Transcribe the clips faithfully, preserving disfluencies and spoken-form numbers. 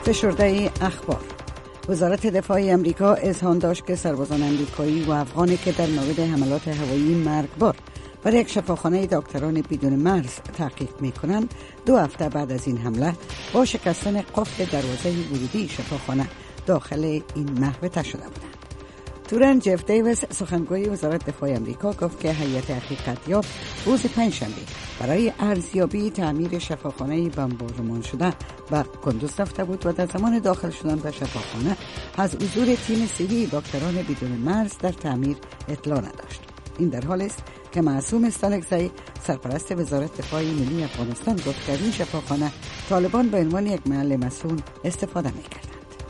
فشرده اخبار. وزارت دفاع امریکا اذعان داشت که سربازان امریکایی و افغانی که در مورد حملات هوایی مرگبار بر یک شفاخانه دکتران بدون مرز تحقیق می‌کنند، دو هفته بعد از این حمله با شکستن قفل دروازه ورودی شفاخانه داخل این محوطه شده بودند. تورن جف دیویس، سخنگوی وزارت دفاع امریکا، گفت که هیئت حقیقتیاب روز پنجشنبه برای ارزیابی تعمیر شفاخانه بمبارمان شده به کندوز رفته بود و در زمان داخل شدن به شفاخانه از حضور تیم صحی دکتران بدون مرز در تعمیر اطلاع نداشت. این در حالی است که معصوم استانکزی، سرپرست وزارت دفاع ملی افغانستان، گفت که این شفاخانه طالبان به عنوان یک محل مسکون استفاده می‌کردند.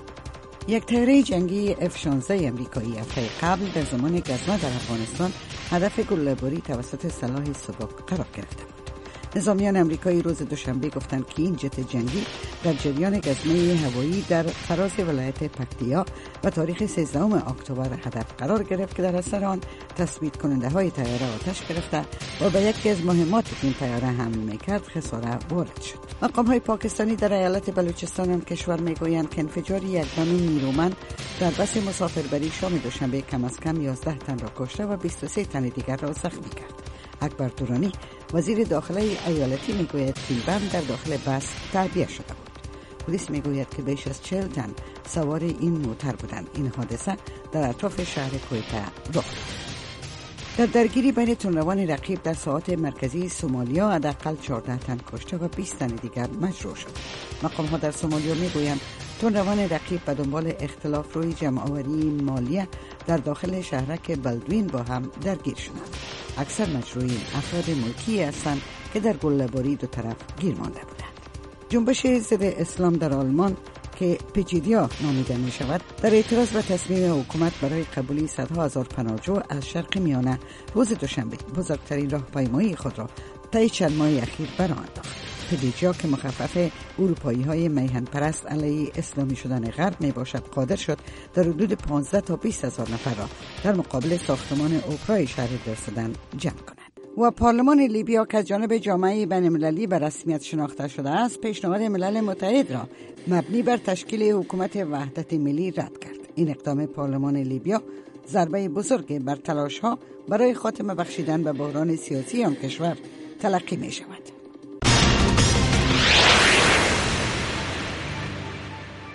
یک طیاره جنگی اف شانزده امریکایی هفته قبل در زمان گزمه در افغانستان هدف گله‌باری توسط سلاح سبک قرار گرفته بود. نظامیان امریکایی روز دوشنبه گفتند که این جت جنگی در جریان گزمه هوایی در فراز ولایت پکتیا و تاریخ سیزدهم اکتبر هدف قرار گرفت که در اثر آن تثبیت کننده های طیاره آتش گرفته و به یکی از مهمات این طیاره حمل میکرد خساره وارد شد. مقام های پاکستانی در ایالت بلوچستان هم کشور میگویند که انفجار یک بم نیرومند در بس مسافربری شام دوشنبه کم از کم یازده تن را کشته و بیست و سه تن دیگر را زخمی کرد. اکبر دورانی، وزیر داخلی ایالتی، میگوید که این بم در داخل بس تعبیه شده بود. پلیس میگوید که بیش از چهل تن سوار این موتر بودند. این حادثه در اطراف شهر کویته رخ داد. در درگیری بین تندروان رقیب در ساحات مرکزی سومالیا حداقل چهارده تن کشته و بیست تن دیگر مجروح شد. مقام ها در سومالیا میگویند تندروان رقیب به دنبال اختلاف روی جمع‌آوری مالیه در داخل شهرک بلدوین با هم درگیر شدند. اکثر مجروحین افراد ملکی هستند که در گله‌باری دو طرف گیر مانده بودند. جنبش ضد اسلام در آلمان که پیچیدیا نامیده می شود، در اعتراض به تصمیم حکومت برای قبولی صدها هزار پناهجو از شرق میانه روز دوشنبه بزرگترین راهپیمایی خود را طی چند ماه اخیر برآورد انداخت. پیچیدیا که مخفف اروپایی های میهن پرست علیه اسلامی شدن غرب می باشد، قادر شد در حدود پانزده تا بیست هزار نفر را در مقابل ساختمان اپرای شهر درسدن جمع کند. و پارلمان لیبیا که از جانب جامعه بین‌المللی به رسمیت شناخته شده است، پیشنهاد ملل متحد را مبنی بر تشکیل حکومت وحدت ملی رد کرد. این اقدام پارلمان لیبیا ضربه بزرگ بر تلاش‌ها برای خاتمه بخشیدن به بحران سیاسی آن کشور تلقی می شود.